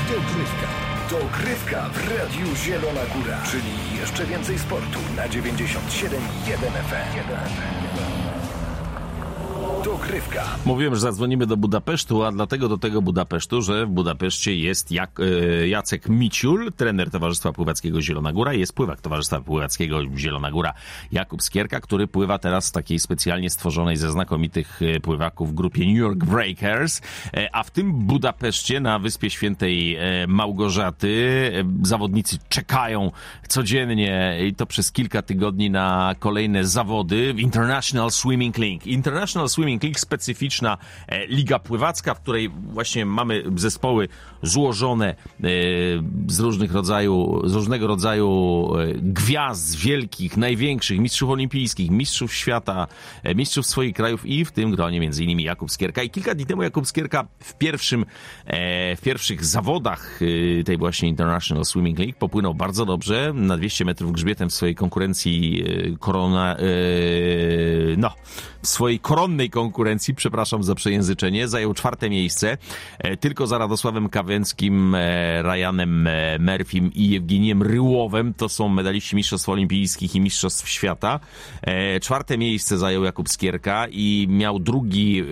Dogrywka w Radiu Zielona Góra, czyli jeszcze więcej sportu na 97,1 FM. Dogrywka. Mówiłem, że zadzwonimy do Budapesztu, a dlatego do tego Budapesztu, że w Budapeszcie jest Jacek Miciul, trener Towarzystwa Pływackiego Zielona Góra, jest pływak Towarzystwa Pływackiego Zielona Góra Jakub Skierka, który pływa teraz w takiej specjalnie stworzonej ze znakomitych pływaków grupie New York Breakers, a w tym Budapeszcie na Wyspie Świętej Małgorzaty zawodnicy czekają codziennie i to przez kilka tygodni na kolejne zawody w International Swimming League. International Swimming League, specyficzna liga pływacka, w której właśnie mamy zespoły złożone z różnego rodzaju gwiazd wielkich, największych, mistrzów olimpijskich, mistrzów świata, mistrzów swoich krajów i w tym gronie między innymi Jakub Skierka. I kilka dni temu Jakub Skierka w pierwszych zawodach tej właśnie International Swimming League popłynął bardzo dobrze, na 200 metrów grzbietem w swojej konkurencji w swojej koronnej konkurencji, przepraszam za przejęzyczenie, zajął 4. miejsce, tylko za Radosławem Kawęckim, Ryanem Murphym i Jewgeniem Ryłowem, to są medaliści Mistrzostw Olimpijskich i Mistrzostw Świata. 4. miejsce zajął Jakub Skierka i miał drugi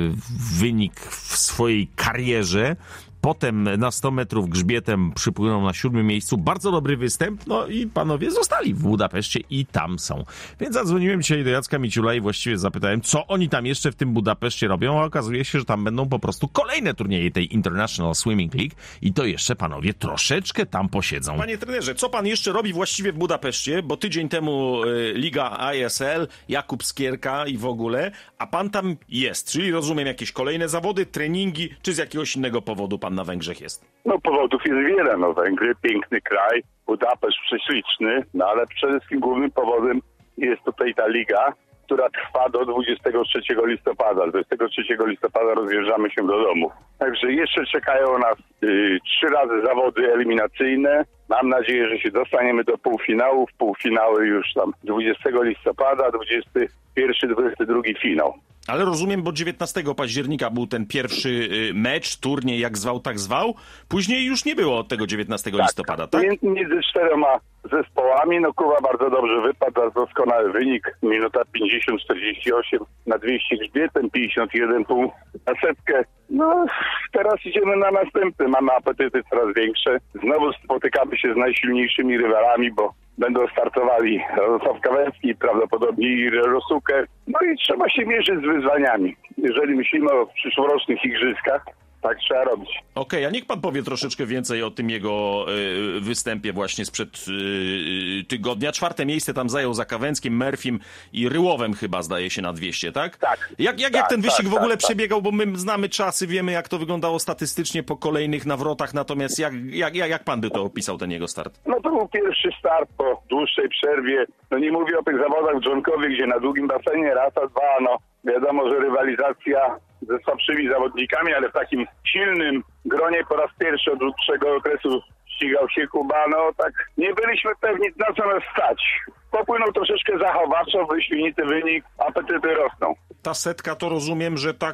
wynik w swojej karierze. Potem na 100 metrów grzbietem przypłynął na 7. miejscu. Bardzo dobry występ. No i panowie zostali w Budapeszcie i tam są. Więc zadzwoniłem dzisiaj do Jacka Miciula i właściwie zapytałem, co oni tam jeszcze w tym Budapeszcie robią, a okazuje się, że tam będą po prostu kolejne turnieje tej International Swimming League i to jeszcze panowie troszeczkę tam posiedzą. Panie trenerze, co pan jeszcze robi właściwie w Budapeszcie? Bo tydzień temu Liga ISL, Jakub Skierka i w ogóle, a pan tam jest. Czyli rozumiem jakieś kolejne zawody, treningi, czy z jakiegoś innego powodu pan na Węgrzech jest? No powodów jest wiele. No Węgry, piękny kraj, Budapeszt prześliczny, no ale przede wszystkim głównym powodem jest tutaj ta liga, która trwa do 23 listopada. 23 listopada rozjeżdżamy się do domów. Także jeszcze czekają nas 3 razy zawody eliminacyjne. Mam nadzieję, że się dostaniemy do półfinałów. Półfinały już tam 20 listopada, 21, 22 finał. Ale rozumiem, bo 19 października był ten pierwszy mecz, turniej, jak zwał, tak zwał. Później już nie było tego 19 listopada, tak? Między 4 zespołami. No Kuba bardzo dobrze wypadł, doskonały wynik. Minuta 50-48 na 200 grzbietem, 51,5 na setkę. No teraz idziemy na następny. Mamy apetyty coraz większe. Znowu spotykamy się z najsilniejszymi rywalami, bo będą startowali Radosław Kawęcki, prawdopodobnie i Rosuker. No i trzeba się mierzyć z wyzwaniami. Jeżeli myślimy o przyszłorocznych igrzyskach, tak trzeba robić. Okej, a niech pan powie troszeczkę więcej o tym jego występie właśnie sprzed tygodnia. 4. miejsce tam zajął za Kawęckim, Murphym i Ryłowem chyba, zdaje się, na 200, tak? Tak. Jak ten wyścig w ogóle przebiegał? Bo my znamy czasy, wiemy jak to wyglądało statystycznie po kolejnych nawrotach, natomiast jak pan by to opisał, ten jego start? No to był pierwszy start po dłuższej przerwie. No nie mówię o tych zawodach w Dżonkowie, gdzie na długim basenie raz, a dwa, no wiadomo, że rywalizacja ze słabszymi zawodnikami, ale w takim silnym gronie po raz pierwszy od dłuższego okresu ścigał się Kuba, no tak nie byliśmy pewni, na co nas stać. Popłynął troszeczkę zachowawczo, wyśmienity wynik, apetyty rosną. Ta setka to rozumiem, że tak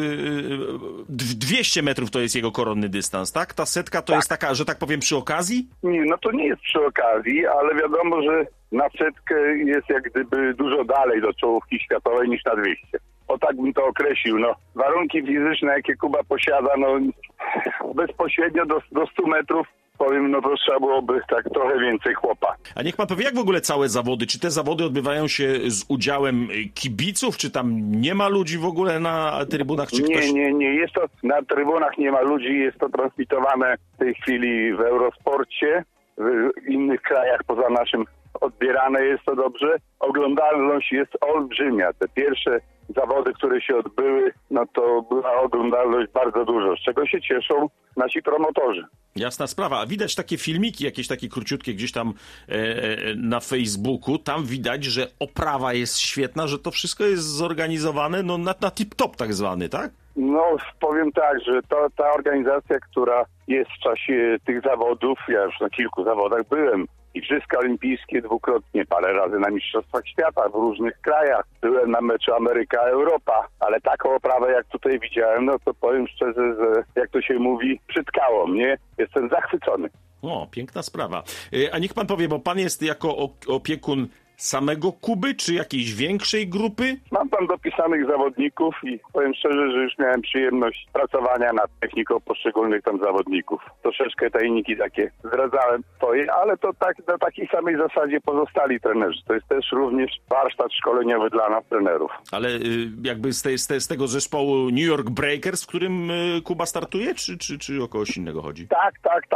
200 metrów to jest jego koronny dystans, tak? Ta setka to jest taka, że tak powiem, przy okazji? Nie, no to nie jest przy okazji, ale wiadomo, że na setkę jest jak gdyby dużo dalej do czołówki światowej niż na 200. O tak bym to określił. No, warunki fizyczne, jakie Kuba posiada, no bezpośrednio do 100 metrów, powiem, no to trzeba byłoby tak trochę więcej chłopa. A niech pan powie, jak w ogóle całe zawody? Czy te zawody odbywają się z udziałem kibiców? Czy tam nie ma ludzi w ogóle na trybunach? Czy ktoś... Nie. Jest to, na trybunach nie ma ludzi. Jest to transmitowane w tej chwili w Eurosporcie. W innych krajach poza naszym odbierane jest to dobrze. Oglądalność jest olbrzymia. Te pierwsze zawody, które się odbyły, no to była oglądalność bardzo dużo, z czego się cieszą nasi promotorzy. Jasna sprawa. A widać takie filmiki, jakieś takie króciutkie gdzieś tam na Facebooku. Tam widać, że oprawa jest świetna, że to wszystko jest zorganizowane no, na tip-top tak zwany, tak? No, powiem tak, że ta organizacja, która jest w czasie tych zawodów, ja już na kilku zawodach byłem, Igrzyska olimpijskie dwukrotnie, parę razy na Mistrzostwach Świata w różnych krajach. Byłem na meczu Ameryka-Europa, ale taką oprawę jak tutaj widziałem, no to powiem szczerze, że jak to się mówi, przytkało mnie. Jestem zachwycony. O, piękna sprawa. A niech pan powie, bo pan jest jako opiekun samego Kuby, czy jakiejś większej grupy? Mam tam dopisanych zawodników i powiem szczerze, że już miałem przyjemność pracowania nad techniką poszczególnych tam zawodników. Troszeczkę tajniki takie zdradzałem swoje, ale to tak na takiej samej zasadzie pozostali trenerzy. To jest też również warsztat szkoleniowy dla nas trenerów. Ale jakby z tego zespołu New York Breakers, w którym Kuba startuje, czy o kogoś innego chodzi? Tak.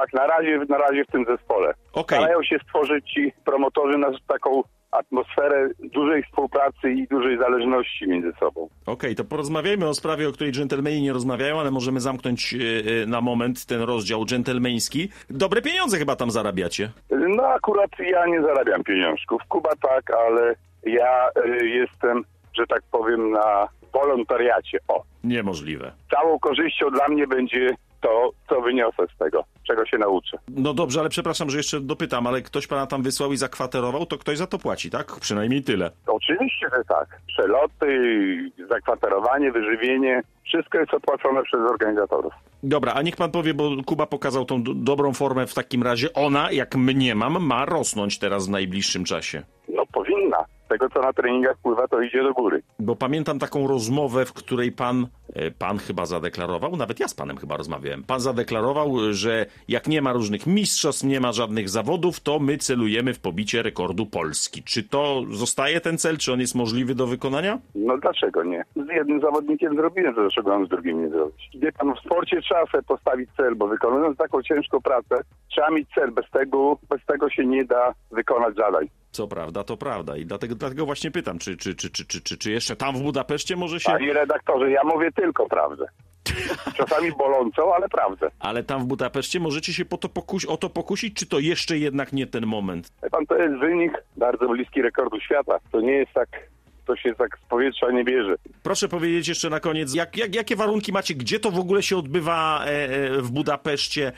Na razie w tym zespole. Okej. Starają się stworzyć ci promotorzy na taką atmosferę dużej współpracy i dużej zależności między sobą. Okej, to porozmawiajmy o sprawie, o której dżentelmeni nie rozmawiają, ale możemy zamknąć na moment ten rozdział dżentelmeński. Dobre pieniądze chyba tam zarabiacie. No akurat ja nie zarabiam pieniążków. Kuba tak, ale ja jestem, że tak powiem, na wolontariacie. O. Niemożliwe. Całą korzyścią dla mnie będzie to, co wyniosę z tego, czego się nauczę. No dobrze, ale przepraszam, że jeszcze dopytam, ale ktoś pana tam wysłał i zakwaterował, to ktoś za to płaci, tak? Przynajmniej tyle. Oczywiście, że tak. Przeloty, zakwaterowanie, wyżywienie, wszystko jest opłacone przez organizatorów. Dobra, a niech pan powie, bo Kuba pokazał tą dobrą formę w takim razie. Ona, jak mniemam, ma rosnąć teraz w najbliższym czasie. No powinna. Tego, co na treningach pływa, to idzie do góry. Bo pamiętam taką rozmowę, w której pan chyba zadeklarował, nawet ja z panem chyba rozmawiałem, pan zadeklarował, że jak nie ma różnych mistrzostw, nie ma żadnych zawodów, to my celujemy w pobicie rekordu Polski. Czy to zostaje ten cel, czy on jest możliwy do wykonania? No dlaczego nie? Z jednym zawodnikiem zrobiłem, to dlaczego mam z drugim nie zrobić? Wie pan, w sporcie trzeba sobie postawić cel, bo wykonując taką ciężką pracę, trzeba mieć cel, bez tego się nie da wykonać zadań. Co prawda, to prawda i dlatego właśnie pytam, czy jeszcze tam w Budapeszcie może się... Panie redaktorze, ja mówię tylko prawdę. Czasami bolącą, ale prawdę. Ale tam w Budapeszcie możecie się o to pokusić, czy to jeszcze jednak nie ten moment? Wie pan, to jest wynik bardzo bliski rekordu świata. To nie jest tak... To się tak z powietrza nie bierze. Proszę powiedzieć jeszcze na koniec, jakie warunki macie, gdzie to w ogóle się odbywa w Budapeszcie?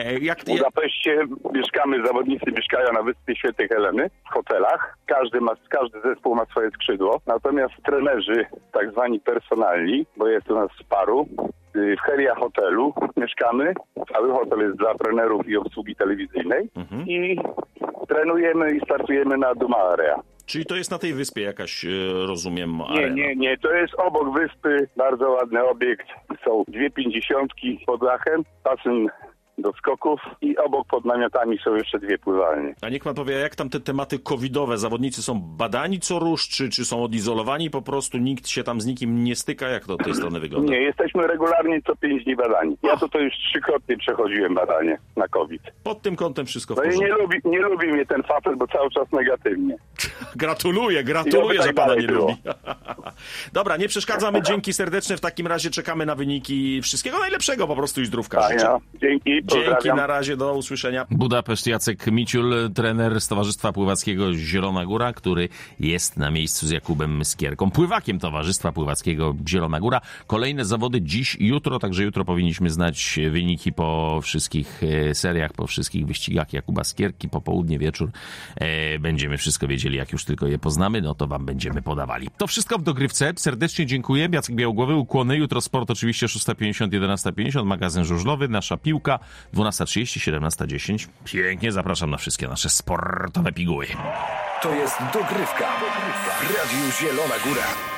W Budapeszcie zawodnicy mieszkają na Wyspie Świętej Heleny, w hotelach. Każdy zespół ma swoje skrzydło. Natomiast trenerzy, tak zwani personalni, bo jest u nas paru, w Heria hotelu mieszkamy. Cały hotel jest dla trenerów i obsługi telewizyjnej. I trenujemy i startujemy na Duma Area. Czyli to jest na tej wyspie jakaś, rozumiem, arena? Nie. To jest obok wyspy, bardzo ładny obiekt. Są 2 pięćdziesiątki pod dachem, basen do skoków i obok pod namiotami są jeszcze 2 pływalnie. A niech pan powie, jak tam te tematy covidowe? Zawodnicy są badani co rusz, czy są odizolowani po prostu? Nikt się tam z nikim nie styka? Jak to od tej strony wygląda? Nie, jesteśmy regularnie co 5 dni badani. Ja to już 3-krotnie przechodziłem badanie na COVID. Pod tym kątem wszystko w No i porządku. nie lubi mnie ten facet, bo cały czas negatywnie. Gratuluję, że pana nie lubi. Dobra, nie przeszkadzamy. Dzięki serdeczne. W takim razie czekamy na wyniki. Wszystkiego najlepszego po prostu i zdrówka życzę. Dzięki. Dzięki, na razie, do usłyszenia. Budapeszt, Jacek Miciul, trener z Towarzystwa Pływackiego Zielona Góra, który jest na miejscu z Jakubem Skierką, pływakiem Towarzystwa Pływackiego Zielona Góra. Kolejne zawody dziś, jutro, także jutro powinniśmy znać wyniki po wszystkich seriach, po wszystkich wyścigach Jakuba Skierki, popołudnie, wieczór. Będziemy wszystko wiedzieli, jak już tylko je poznamy, no to wam będziemy podawali. To wszystko w dogrywce. Serdecznie dziękuję. Jacek Białogłowy, ukłony. Jutro sport oczywiście 6:50, 11:50, magazyn żużlowy, nasza piłka 12:30, 17:10. Pięknie zapraszam na wszystkie nasze sportowe piguły. To jest dogrywka w Radiu Zielona Góra.